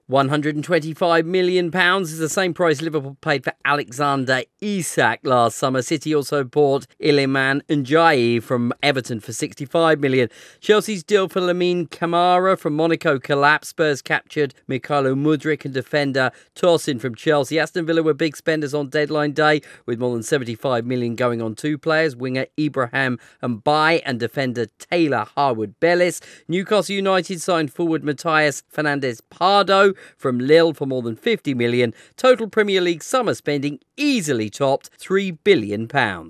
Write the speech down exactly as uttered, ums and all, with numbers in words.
one hundred twenty-five million pounds is the same price Liverpool paid for Alexander Isak last summer. City also bought Iliman Ndiaye from Everton for sixty-five million pounds. Chelsea's deal for Lamine Camara from Monaco collapsed. Spurs captured Mykhailo Mudryk and defender Tosin from Chelsea. Aston Villa were big spenders on deadline day, with more than seventy-five million pounds going on two players, winger Ibrahim Mbaye and defender Taylor Harwood-Bellis. Newcastle United signed forward Matthias Fernandes-Pardo from Lille for more than fifty million pounds. Total Premier League summer spending easily topped three billion pounds.